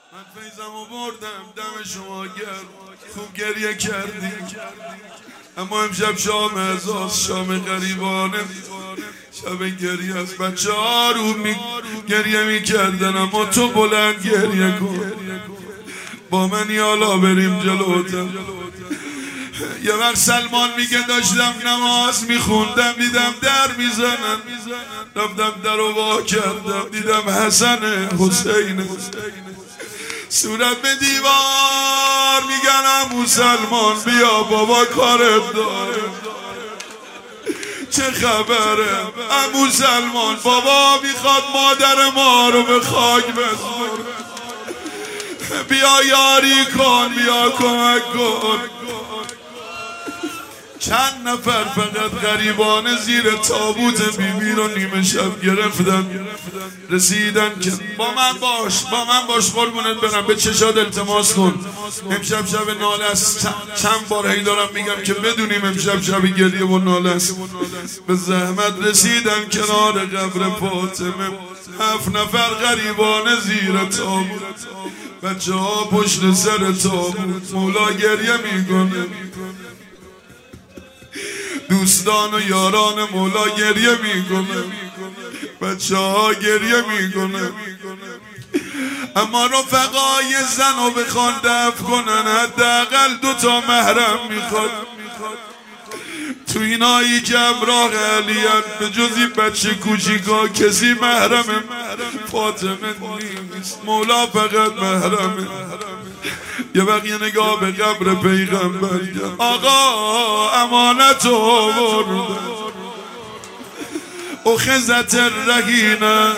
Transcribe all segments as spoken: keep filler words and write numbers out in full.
من فیضم و بردم دم شما گرم، خوب گریه کردی. اما امشب شام اعزاز، شام غریبانه، شب گریه است. بچه ها رو می گریه می کردن، اما تو بلند گریه کن با من یالا بریم جلوتر. یه وقت سلمان میگه داشتم نماز میخوندم دیدم در میزنن، رفتم در رو وا کردم دیدم حسن حسین صورت به دیوار میگن ابو سلمان بیا بابا کارت داره. چه خبره ابو سلمان؟ بابا میخواد مادر ما رو به خاک بسپره، بیا یاری کن، بیا کمک کن. چند نفر فقط غریبانه زیر تابوت بیبی رو نیمه شب گرفتن، رسیدن که با من باش با من باش قربونت برم، به چشات التماس کن. امشب شب ناله است. چند بار هی دارم میگم که بدونیم امشب شب گریه و ناله است. به زحمت رسیدن کنار قبر فاطمه، هفت نفر غریبانه زیر تابوت، بچه ها پشت سر تابوت، مولا گریه میکنه، دوستان و یاران مولا گریه میکنه، بچه ها گریه میکنه. اما رفقای زن رو بخوان دفع کنن، حداقل دوتا محرم میخواد. تو اینایی که امراه علیان به جزی بچه کوچیکا کسی محرم فاطمه نیست، مولا فقط محرمه. یه وقت یه نگاه به قبر پیغمبر، آقا امانتو برده اخذت الرهینه.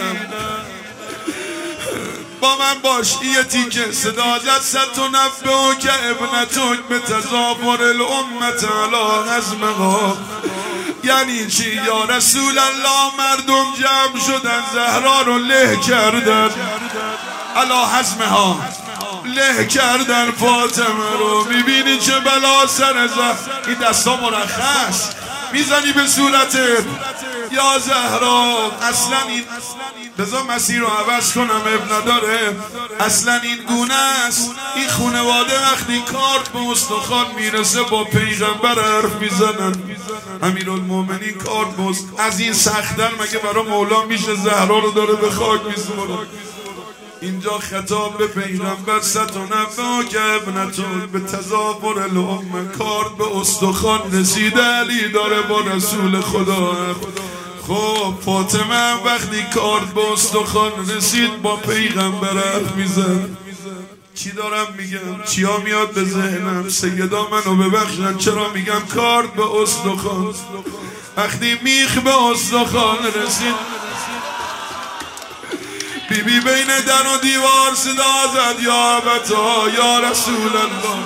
با من باش یه تیکه صدا زد ستنبئ که ابنتک به تظافر الامت علی حزمها. یعنی چی یا رسول الله؟ مردم جمع شدن زهرا رو له کردن، علی حزمها له کردن فاطمه رو. میبینی چه بلا سر زهر؟ این دستا مرخص میزنی به صورتت یا زهرا. اصلا این بذار مسیر رو عوض کنم اب نداره، اصلا این گونه است. این خانواده وقتی کارت به استخوان میرسه با پیغمبر حرف میزنن. امیرالمومنین کارت بست از این سخت‌تر مگه برای مولا میشه؟ زهرا رو داره به خاک میسپره. اینجا خطاب به پیغمبر، ستنبئ که ابنتک به تظافر الامه، کارت به استخوان رسیده، علی داره با رسول خدا. خب فاطمه وقتی کارت به استخوان رسید با پیغمبر حرف میزد. چی دارم میگم؟ چیا میاد به ذهنم؟ سیدا منو ببخشن چرا میگم کارت به استخوان. وقتی میخ به استخوان رسید، بی بی بین در و دیوار صدا زد یا ابتا یا رسول الله،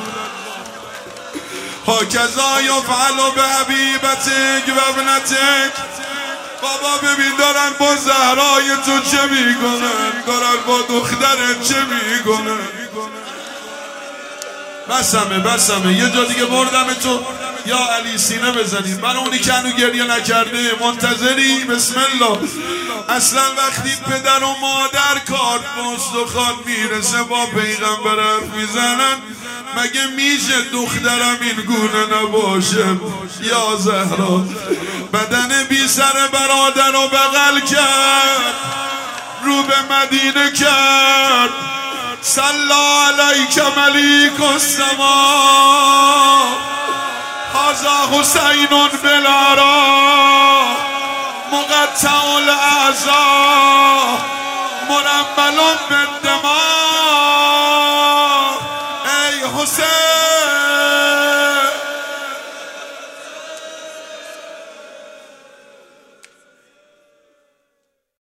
هاکذا یفعل به حبیبتک و ابنتک. بابا ببین دارن با زهرای تو چه میکنن، دارن با دخترت چه میکنن. بسمه بسمه یه جا دیگه بردم تو یا علی سینه بزنیم. برای اونی که هنو گریه نکرده منتظری؟ بسم الله. اصلا وقتی پدر و مادر کارت به استخوان میرسه با پیغمبر حرف میزنن، مگه میشه دخترم این گونه نباشه؟ یا زهرا بدن بی سر برادر رو بغل کرد، رو به مدینه کرد. صلی علیک ملیک السما، هذا حسین بالعراء مقطع الاعضاء مرمل